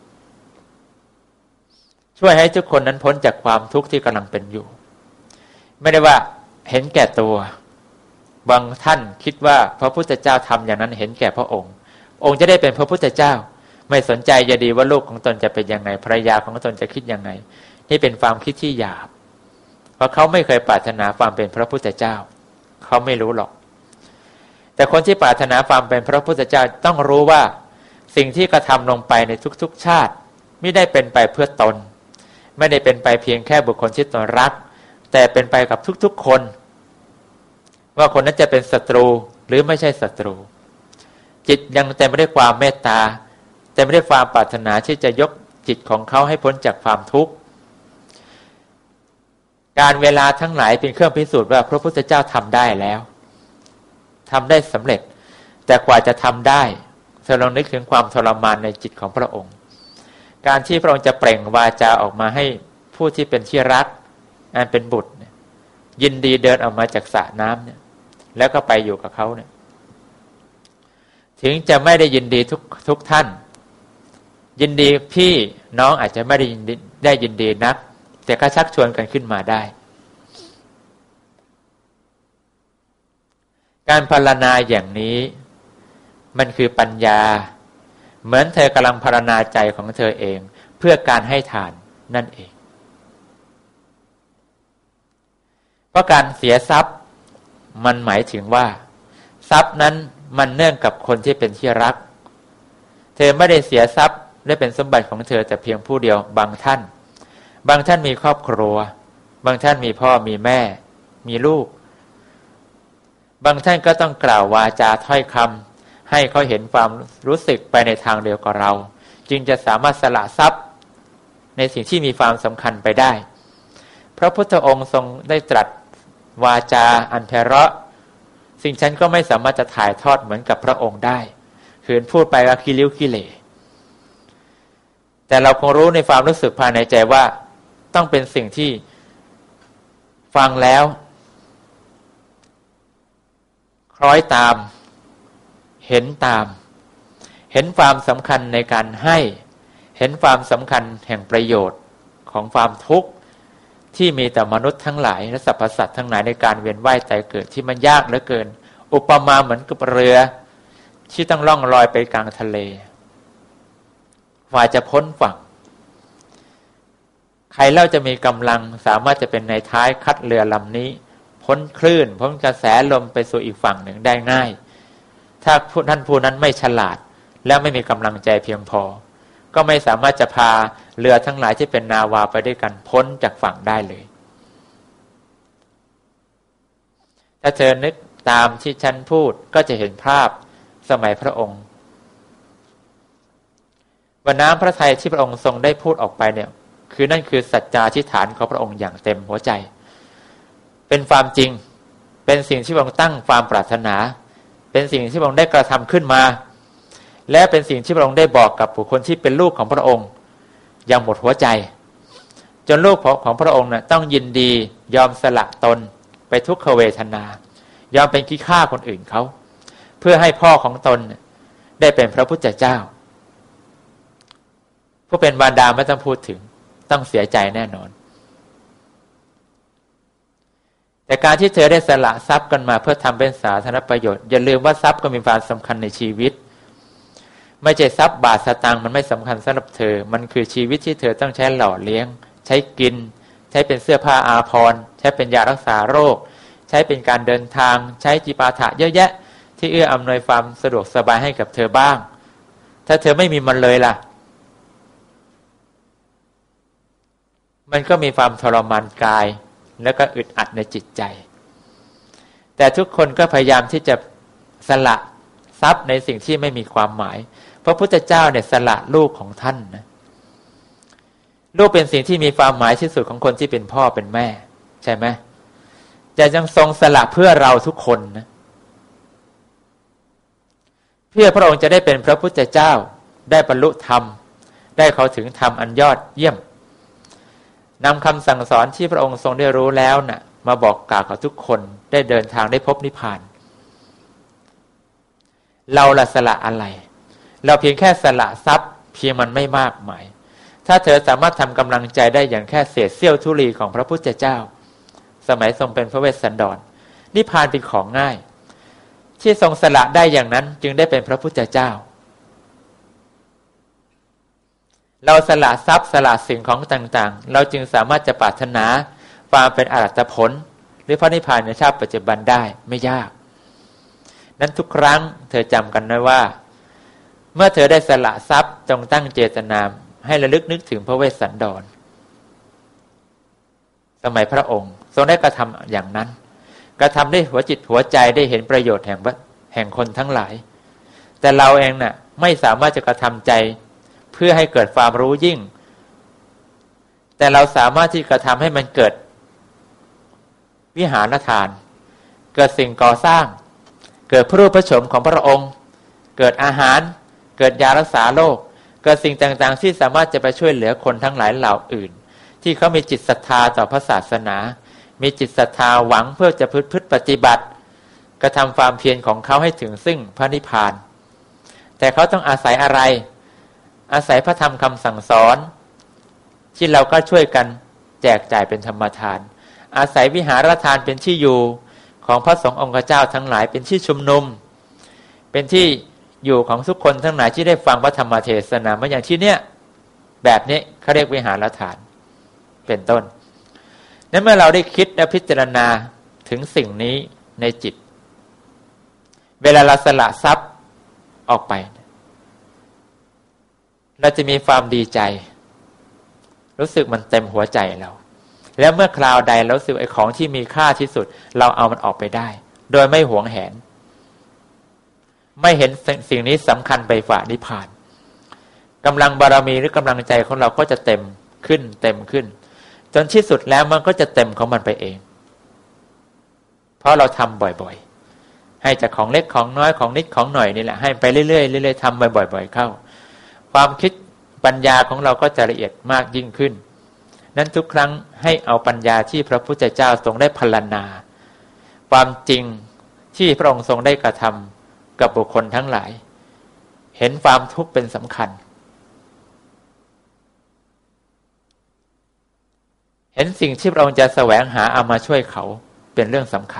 ช่วยให้ทุกคนนั้นพ้นจากความทุกข์ที่กำลังเป็นอยู่ไม่ได้ว่าเห็นแก่ตัวบางท่านคิดว่าพระพุทธเจ้าทำอย่างนั้นเห็นแก่พระองค์องค์จะได้เป็นพระพุทธเจ้าไม่สนใจจะดีว่าลูกของตนจะเป็นยังไงภรรยาของตนจะคิดยังไงนี่เป็นความคิดที่หยาบเพราะเขาไม่เคยปรารถนาความเป็นพระพุทธเจ้าเขาไม่รู้หรอกแต่คนที่ปรารถนาความเป็นพระพุทธเจ้าต้องรู้ว่าสิ่งที่กระทำลงไปในทุกๆชาติไม่ได้เป็นไปเพื่อตนไม่ได้เป็นไปเพียงแค่บุคคลที่ตนรักแต่เป็นไปกับทุกๆคนว่าคนนั้นจะเป็นศัตรูหรือไม่ใช่ศัตรูจิตยังเต็มไปด้วยความเมตตาเต็มไปด้วยความปรารถนาที่จะยกจิตของเขาให้พ้นจากความทุกข์การเวลาทั้งหลายเป็นเครื่องพิสูจน์ว่าพระพุทธเจ้าทำได้แล้วทำได้สำเร็จแต่กว่าจะทำได้เธอลองนึกถึงความทรมานในจิตของพระองค์การที่พระองค์จะเปล่งวาจาออกมาให้ผู้ที่เป็นที่รักอันเป็นบุตรเนี่ยยินดีเดินออกมาจากสระน้ำเนี่ยแล้วก็ไปอยู่กับเขาเนี่ยถึงจะไม่ได้ยินดีทุกทุกท่านยินดีพี่น้องอาจจะไม่ได้ยินดีได้ยินดีนักแต่ก็ชักชวนกันขึ้นมาได้การพรรณนาอย่างนี้มันคือปัญญาเหมือนเธอกำลังพรรณนาใจของเธอเองเพื่อการให้ทานนั่นเองเพราะการเสียทรัพย์มันหมายถึงว่าทรัพย์นั้นมันเนื่องกับคนที่เป็นที่รักเธอไม่ได้เสียทรัพย์ได้เป็นสมบัติของเธอแต่เพียงผู้เดียวบางท่านบางท่านมีครอบครัวบางท่านมีพ่อมีแม่มีลูกบางท่านก็ต้องกล่าววาจาถ้อยคำให้เขาเห็นความรู้สึกไปในทางเดียวกับเราจึงจะสามารถสละทรัพย์ในสิ่งที่มีความสำคัญไปได้พระพุทธองค์ทรงได้ตรัสวาจาอันไพเราะสิ่งฉันก็ไม่สามารถจะถ่ายทอดเหมือนกับพระองค์ได้คืนพูดไปก็ขี้ริ้วขี้เหร่แต่เราคงรู้ในความรู้สึกภายในใจว่าต้องเป็นสิ่งที่ฟังแล้วคล้อยตามเห็นตามเห็นความสำคัญในการให้เห็นความสำคัญแห่งประโยชน์ของความทุกข์ที่มีแต่มนุษย์ทั้งหลายและสรรพสัตว์ทั้งหลายในการเวียนว่ายตายเกิดที่มันยากเหลือเกินอุปมาเหมือนกับเรือที่ต้องล่องลอยไปกลางทะเลฝ่ายจะพ้นฝั่งใครเล่าจะมีกำลังสามารถจะเป็นในท้ายคัดเรือลำนี้พ้นคลื่นพ้นกระแสลมไปสู่อีกฝั่งหนึ่งได้ง่ายถ้าท่านผู้นั้นไม่ฉลาดและไม่มีกำลังใจเพียงพอก็ไม่สามารถจะพาเรือทั้งหลายที่เป็นนาวาไปด้วยกันพ้นจากฝั่งได้เลยถ้าเธอนึกตามที่ฉันพูดก็จะเห็นภาพสมัยพระองค์ว่าน้ำพระทัยที่พระองค์ทรงได้พูดออกไปเนี่ยคือนั่นคือสัจจาธิฐานของพระองค์อย่างเต็มหัวใจเป็นความจริงเป็นสิ่งที่พระองค์ตั้งความปรารถนาเป็นสิ่งที่พระองค์ได้กระทำขึ้นมาและเป็นสิ่งที่พระองค์ได้บอกกับบุคคลที่เป็นลูกของพระองค์อย่างหมดหัวใจจนลูกของพระองค์น่ะต้องยินดียอมสละตนไปทุกขเวทนายอมเป็นขี้ข้าคนอื่นเขาเพื่อให้พ่อของตนได้เป็นพระพุทธเจ้าผู้เป็นบารดาไม่ต้องพูดถึงต้องเสียใจแน่นอนแต่การที่เธอได้สละทรัพย์กันมาเพื่อทำเป็นสาธารณประโยชน์อย่าลืมว่าทรัพย์ก็มีความสำคัญในชีวิตไม่ใช่ทรัพย์บาทสตางค์มันไม่สำคัญสำหรับเธอมันคือชีวิตที่เธอต้องใช้หล่อเลี้ยงใช้กินใช้เป็นเสื้อผ้าอาภรณ์ใช้เป็นยารักษาโรคใช้เป็นการเดินทางใช้จิปาถะเยอะแยะที่เอื้ออำนวยความสะดวกสบายให้กับเธอบ้างถ้าเธอไม่มีมันเลยล่ะมันก็มีความทรมานกายแล้วก็อึดอัดในจิตใจแต่ทุกคนก็พยายามที่จะสละทรัพย์ในสิ่งที่ไม่มีความหมายพระพุทธเจ้าเนี่ยสละลูกของท่านนะลูกเป็นสิ่งที่มีความหมายที่สุดของคนที่เป็นพ่อเป็นแม่ใช่ไหมจะยังทรงสละเพื่อเราทุกคนนะเพื่อพระองค์จะได้เป็นพระพุทธเจ้าได้บรรลุธรรมได้เข้าถึงธรรมอันยอดเยี่ยมนำคำสั่งสอนที่พระองค์ทรงได้รู้แล้วน่ะมาบอกกล่าวกับทุกคนได้เดินทางได้พบนิพพานเราละสละอะไรเราเพียงแค่สละทรัพย์เพียงมันไม่มากมายถ้าเธอสามารถทำกำลังใจได้อย่างแค่เศษเสี้ยวธุลีของพระพุทธเจ้าสมัยทรงเป็นพระเวสสันดรนิพพานเป็นของง่ายที่ทรงสละได้อย่างนั้นจึงได้เป็นพระพุทธเจ้าเราสละทรัพย์สละสิ่งของต่างๆเราจึงสามารถจะปรารถนาความเป็นอรหัตผลหรือพระนิพพานในชาติปัจจุบันได้ไม่ยากนั้นทุกครั้งเธอจำกันไว้ว่าเมื่อเธอได้สละทรัพย์จงตั้งเจตนาให้ระลึกนึกถึงพระเวสสันดรสมัยพระองค์ทรงได้กระทำอย่างนั้นกระทำได้หัวจิตหัวใจได้เห็นประโยชน์แห่งแห่งคนทั้งหลายแต่เราเองน่ะไม่สามารถจะกระทำใจเพื่อให้เกิดความรู้ยิ่งแต่เราสามารถที่กระทำให้มันเกิดวิหารทานเกิดสิ่งก่อสร้างเกิดพระรูปพระโฉมของพระองค์เกิดอาหารเกิดยารักษาโรคกิดสิ่งต่างๆที่สามารถจะไปช่วยเหลือคนทั้งหลายเหล่าอื่นที่เขามีจิตศรัทธาต่อพระศาสนามีจิตศรัทธาหวังเพื่อจะพึ่งพึ่งปฏิบัติกระทำความเพียรของเขาให้ถึงซึ่งพระนิพพานแต่เขาต้องอาศัยอะไรอาศัยพระธรรมคำสั่งสอนที่เราก็ช่วยกันแจกจ่ายเป็นธรรมทานอาศัยวิหารทานเป็นที่อยู่ของพระสงฆ์องค์เจ้าทั้งหลายเป็นที่ชุมนุมเป็นที่อยู่ของทุกคนทั้งหลายที่ได้ฟังพระธรรมเทศนามาอย่างที่เนี้ยแบบนี้เขาเรียกวิหารทานเป็นต้นนั้นเมื่อเราได้คิดและพิจารณาถึงสิ่งนี้ในจิตเวลาเราสละทรัพย์ออกไปเราจะมีความดีใจรู้สึกมันเต็มหัวใจเราแล้วเมื่อคราวใดเรารู้สึกไอ้ของที่มีค่าที่สุดเราเอามันออกไปได้โดยไม่หวงแหนไม่เห็นสิ่งนี้สำคัญไปฝ่านิพพานกำลังบารมีหรือกำลังใจของเราก็จะเต็มขึ้นเต็มขึ้นจนที่สุดแล้วมันก็จะเต็มของมันไปเองเพราะเราทำบ่อยๆให้จากของเล็กของน้อยของนิดของหน่อยนี่แหละให้ไปเรื่อยๆเรื่อยๆทำบ่อยๆเข้าความคิดปัญญาของเราก็จะละเอียดมากยิ่งขึ้นนั้นทุกครั้งให้เอาปัญญาที่พระพุทธเจ้าทรงได้พรรณนาความจริงที่พระองค์ทรงได้กระทำกับบุคคลทั้งหลายเห็นความทุกข์เป็นสำคัญเห็นสิ่งที่พระองค์จะแสวงหาเอามาช่วยเขาเป็นเรื่องสำคัญ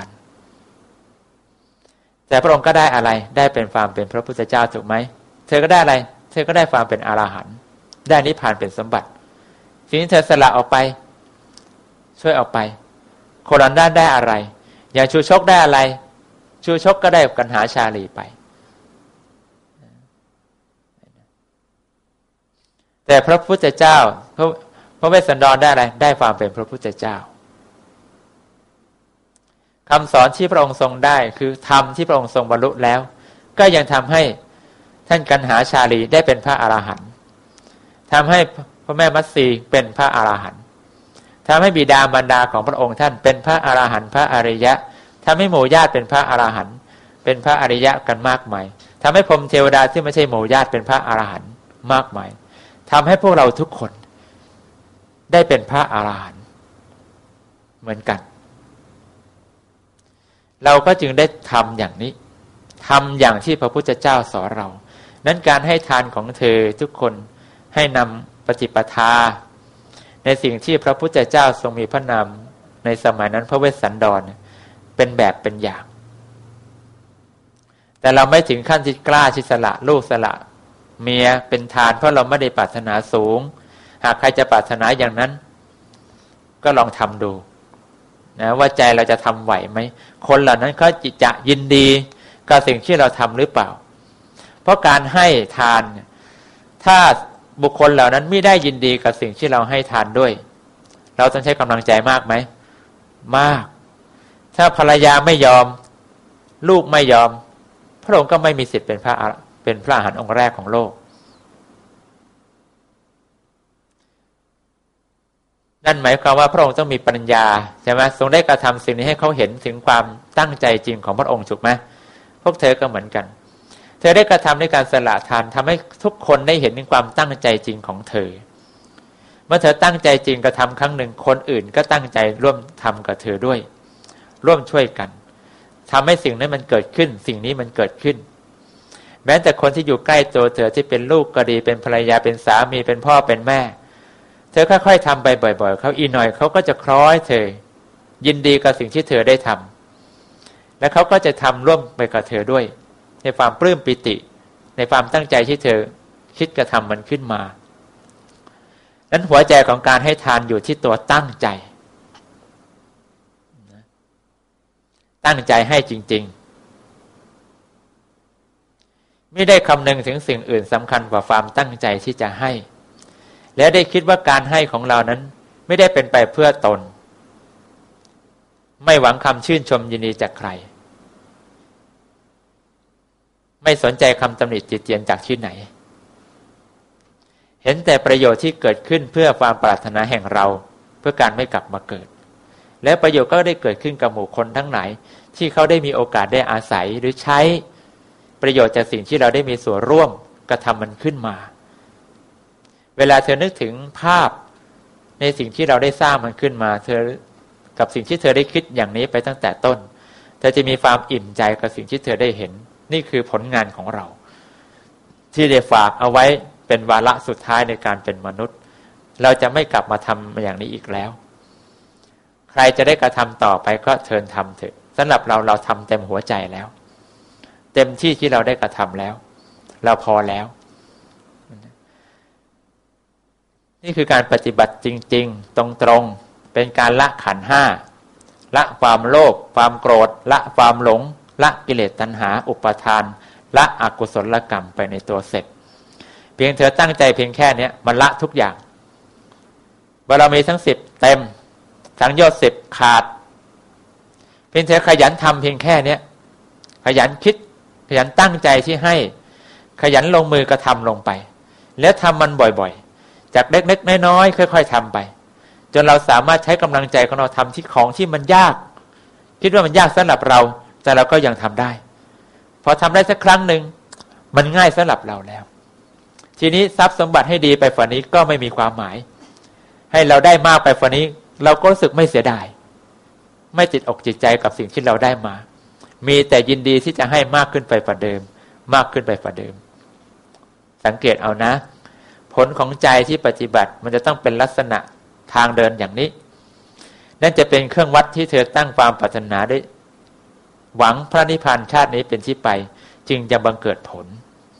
แต่พระองค์ก็ได้อะไรได้เป็นความเป็นพระพุทธเจ้าถูกไหมเธอก็ได้อะไรเธอก็ได้ความเป็นอรหันต์ได้นิพพานเป็นสมบัติสิ่งที่เธอสละออกไปช่วยออกไปโครันด้านได้อะไรอย่างชูชกได้อะไรชูชกก็ได้กันหาชาลีไปแต่พระพุทธเจ้าพระพระเวสสันดรได้อะไรได้ความเป็นพระพุทธเจ้าคำสอนที่พระองค์ทรงได้คือธรรมที่พระองค์ทรงบรรลุแล้วก็ยังทำให้ท่านกันหาชาลีได้เป็นพระอรหันต์ทำให้พระแม่มัตสีเป็นพระอรหันต์ทำให้บิดามารดาของพระองค์ท่านเป็นพระอรหันต์พระอริยะทำให้หมู่ญาติเป็นพระอรหันต์เป็นพระอริยะกันมากมายทำให้พรหมเทวดาที่ไม่ใช่หมู่ญาติเป็นพระอรหันต์มากมายทำให้พวกเราทุกคนได้เป็นพระอรหันต์เหมือนกันเราก็จึงได้ทำอย่างนี้ทำอย่างที่พระพุทธเจ้าสอนเรานั้นการให้ทานของเธอทุกคนให้นำปฏิปทาในสิ่งที่พระพุทธเจ้าทรงมีพระนามในสมัยนั้นพระเวสสันดรเป็นแบบเป็นอย่างแต่เราไม่ถึงขั้นที่กล้าที่สละลูกสละเมียเป็นทานเพราะเราไม่ได้ปรารถนาสูงหากใครจะปรารถนาอย่างนั้นก็ลองทำดูนะว่าใจเราจะทำไหวไหมคนเหล่านั้นเขาจิตจะยินดีกับสิ่งที่เราทำหรือเปล่าเพราะการให้ทานถ้าบุคคลเหล่านั้นไม่ได้ยินดีกับสิ่งที่เราให้ทานด้วยเราต้องใช้กำลังใจมากไหมมากถ้าภรรยาไม่ยอมลูกไม่ยอมพระองค์ก็ไม่มีสิทธิ์เป็นพระเป็นพระอรหันต์องค์แรกของโลกนั่นหมายความว่าพระองค์ต้องมีปัญญาใช่ไหมทรงได้กระทำสิ่งนี้ให้เขาเห็นถึงความตั้งใจจริงของพระองค์ถูกไหมพวกเธอก็เหมือนกันเธอได้กระทำในการสละทานทำให้ทุกคนได้เห็นถึงความตั้งใจจริงของเธอเมื่อเธอตั้งใจจริงกระทำครั้งหนึ่งคนอื่นก็ตั้งใจร่วมทำกับเธอด้วยร่วมช่วยกันทำให้สิ่งนั้นมันเกิดขึ้นสิ่งนี้มันเกิดขึ้นแม้แต่คนที่อยู่ใกล้ตัวเธอที่เป็นลูกก็ดีเป็นภรรยาเป็นสามีเป็นพ่อเป็นแม่เธอค่อยๆทำไปบ่อยๆเขาอีหน่อยเขาก็จะคล้อยเธอยินดีกับสิ่งที่เธอได้ทำและเขาก็จะทำร่วมไปกับเธอด้วยในความปลื้มปิติในความตั้งใจที่เธอคิดกระทำมันขึ้นมานั้นหัวใจของการให้ทานอยู่ที่ตัวตั้งใจตั้งใจให้จริงๆไม่ได้คำนึงถึงสิ่งอื่นสำคัญกว่าความตั้งใจที่จะให้และได้คิดว่าการให้ของเรานั้นไม่ได้เป็นไปเพื่อตนไม่หวังคำชื่นชมยินดีจากใครไม่สนใจคำตำหนิติเตียนจากที่ไหนเห็นแต่ประโยชน์ที่เกิดขึ้นเพื่อความปรารถนาแห่งเราเพื่อการไม่กลับมาเกิดและประโยชน์ก็ได้เกิดขึ้นกับหมู่คนทั้งหลายที่เขาได้มีโอกาสได้อาศัยหรือใช้ประโยชน์จากสิ่งที่เราได้มีส่วนร่วมกระทำมันขึ้นมาเวลาเธอนึกถึงภาพในสิ่งที่เราได้สร้างมันขึ้นมาเธอกับสิ่งที่เธอได้คิดอย่างนี้ไปตั้งแต่ต้นเธอจะมีความอิ่มใจกับสิ่งที่เธอได้เห็นนี่คือผลงานของเราที่ได้ฝากเอาไว้เป็นวาระสุดท้ายในการเป็นมนุษย์เราจะไม่กลับมาทำอย่างนี้อีกแล้วใครจะได้กระทำต่อไปก็เชิญทำเถอะสำหรับเราเราทำเต็มหัวใจแล้วเต็มที่ที่เราได้กระทำแล้วเราพอแล้วนี่คือการปฏิบัติจริงๆตรงๆเป็นการละขันธ์ห้าละความโลภความโกรธละความหลงละกิเลสตัณหาอุปาทานละอกุศลกรรมไปในตัวเสร็จเพียงเธอตั้งใจเพียงแค่นี้มันละทุกอย่างบารมีทั้งสิบเต็มทั้งยอดสิบขาดเพียงเธอขยันทำเพียงแค่นี้ขยันคิดขยันตั้งใจที่ให้ขยันลงมือกระทำลงไปแล้วทำมันบ่อยๆจากเล็กๆน้อยๆค่อยๆทำไปจนเราสามารถใช้กำลังใจของเราทำที่ของที่มันยากคิดว่ามันยากสำหรับเราแต่เราก็ยังทำได้พอทำได้สักครั้งหนึ่งมันง่ายสำหรับเราแล้วทีนี้ทรัพย์สมบัติให้ดีไปฝ่านี้ก็ไม่มีความหมายให้เราได้มากไปฝ่านี้เราก็รู้สึกไม่เสียดายไม่ติดอกจิตใจกับสิ่งที่เราได้มามีแต่ยินดีที่จะให้มากขึ้นไปฝ่าเดิมมากขึ้นไปฝ่าเดิมสังเกตเอานะผลของใจที่ปฏิบัติมันจะต้องเป็นลักษณะทางเดินอย่างนี้นั่นจะเป็นเครื่องวัดที่เธอตั้งความปรารถนาได้หวังพระนิพพานชาตินี้เป็นที่ไปจึงจะบังเกิดผล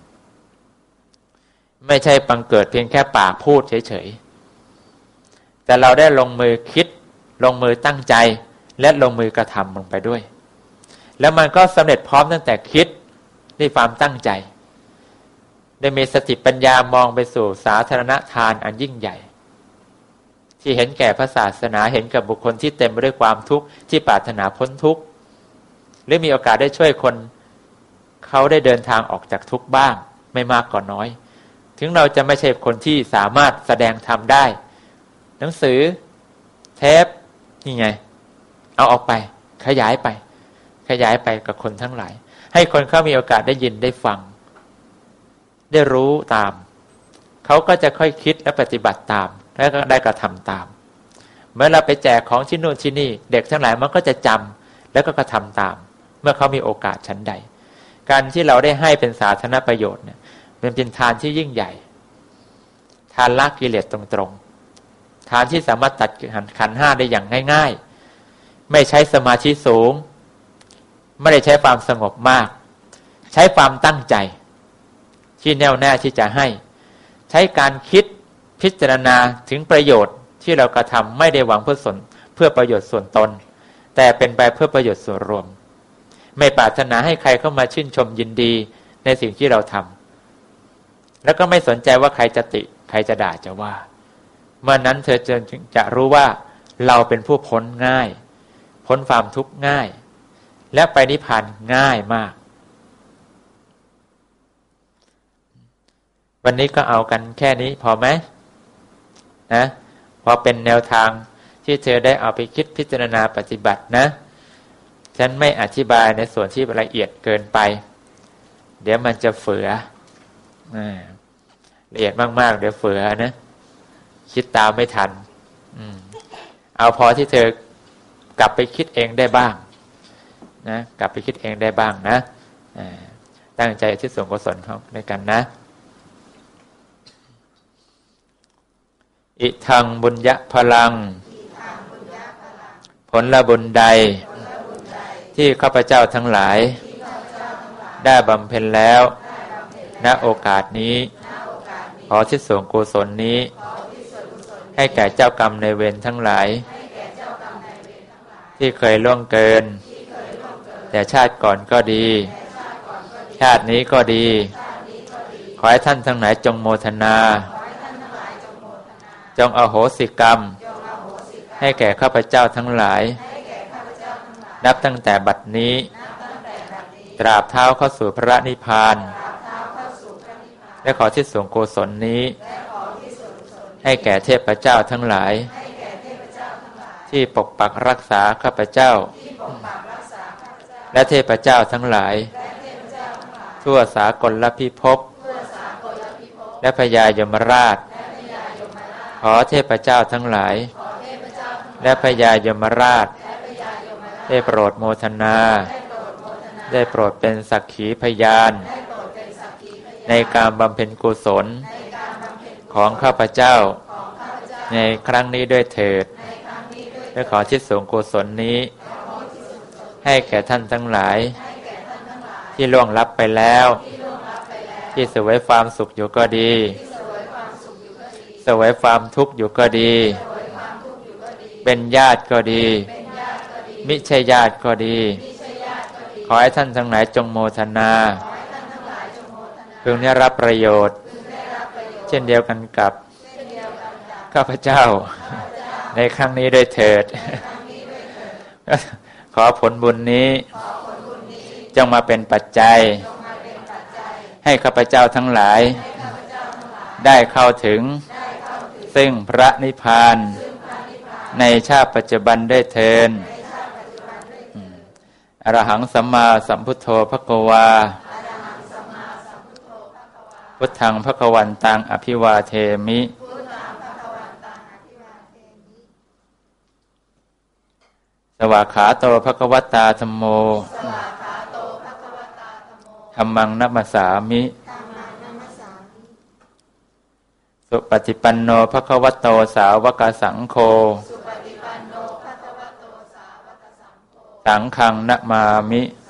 ไม่ใช่บังเกิดเพียงแค่ปากพูดเฉยๆแต่เราได้ลงมือคิดลงมือตั้งใจและลงมือกระทำลงไปด้วยแล้วมันก็สำเร็จพร้อมตั้งแต่คิดด้วยความตั้งใจได้มีสติปัญญามองไปสู่สาธารณทานอันยิ่งใหญ่ที่เห็นแก่พระศาสนาเห็นกับบุคคลที่เต็มไปด้วยความทุกข์ที่ปรารถนาพ้นทุกข์หรือมีโอกาสได้ช่วยคนเขาได้เดินทางออกจากทุกข์บ้างไม่มากก็น้อยถึงเราจะไม่ใช่คนที่สามารถแสดงธรรมได้หนังสือเทปนี่ไงเอาออกไปขยายไปขยายไปกับคนทั้งหลายให้คนเขามีโอกาสได้ยินได้ฟังได้รู้ตามเขาก็จะค่อยคิดและปฏิบัติตามแล้วก็ได้กระทำตามเมื่อเราไปแจกของที่โน่นที่นี่เด็กทั้งหลายมันก็จะจำแล้วก็กระทำตามเมื่อเขามีโอกาสชั้นใดการที่เราได้ให้เป็นสาธารณประโยชน์เนี่ยมันเป็นทานที่ยิ่งใหญ่ทานละกิเลสตรงๆทานที่สามารถตัดขันธ์ห้าได้อย่างง่ายๆไม่ใช้สมาธิสูงไม่ได้ใช้ความสงบมากใช้ความตั้งใจที่แน่วแน่ที่จะให้ใช้การคิดพิจารณาถึงประโยชน์ที่เรากระทำไม่ได้หวังเพื่อส่วนเพื่อประโยชน์ส่วนตนแต่เป็นไปเพื่อประโยชน์ส่วนรวมไม่ปรารถนาให้ใครเข้ามาชื่นชมยินดีในสิ่งที่เราทำแล้วก็ไม่สนใจว่าใครจะติใครจะด่าจะว่าเมื่อนั้นเธอจะจะรู้ว่าเราเป็นผู้พ้นง่ายพ้นความทุกข์ง่ายและไปนิพพานง่ายมากวันนี้ก็เอากันแค่นี้พอไหมนะพอเป็นแนวทางที่เธอได้เอาไปคิดพิจารณาปฏิบัตินะฉันไม่อธิบายในส่วนที่ละเอียดเกินไปเดี๋ยวมันจะเฟือละเอียดมากๆเดี๋ยวเฟือนะคิดตามไม่ทันเอาพอที่เธอกลับไปคิดเองได้บ้างนะกลับไปคิดเองได้บ้างนะตั้งใจที่ส่งกุศลเขาด้วยกันนะอิทังบุญญะพลังผลละบุญใดที่ข้าพเจ้าทั้งหลายได้บำเพ็ญแล้วณโอกาสนี้ขอที่ส่งกุศลนี้ให้แก่เจ้ากรรมในเวรทั้งหลายที่เคยล่วงเกินแต่ชาติก่อนก็ดีชาตินี้ก็ดีขอให้ท่านทั้งหลายจงโมทนาจงอโหสิกรรมให้แก่ข้าพเจ้าทั้งหลายนับตั้งแต่บัดนี้ตราบเท้าเข้าสู่พระนิพพานและขอที่ส่งกุศลนี้ให้แก่เทพเจ้าทั้งหลายที่ปกปักรักษาข้าพเจ้าและเทพเจ้าทั้งหลายทั่วสากลพิภพและพญายมราชขอเทพเจ้าทั้งหลายและพญายมราชได้โปรดโมทนาได้โปรดเป็นสักขีพยานในการบำเพ็ญกุศลของข้าพเจ้าในครั้งนี้ด้วยเถิดและขอทิศส่งกุศลนี้ให้แก่ท่านทั้งหลายที่ล่วงลับไปแล้วที่เสวยความสุขอยู่ก็ดีเสวยความทุกข์อยู่ก็ดีเป็นญาติก็ดีมิใช่ญาติก็ดีขอให้ท่านทั้งหลายจงโมทนาพึงได้รับประโยชน์เช่นเดียวกันกับข้าพเจ้าในครั้งนี้ด้วยเถิดขอผลบุญนี้จงมาเป็นปัจจัยให้ข้าพเจ้าทั้งหลายได้เข้าถึงซึ่งพระนิพพานในชาติปัจจุบันด้วยเถิดอรหังสัมมาสัมพุทโธภควาพุทธังภควันตังอภิวาเทมิสวากขาโตภควตาธัมโมธัมมังนัมมสสามิสุปฏิปันโนภควโตสาวกสังโฆสังฆังนะมามิ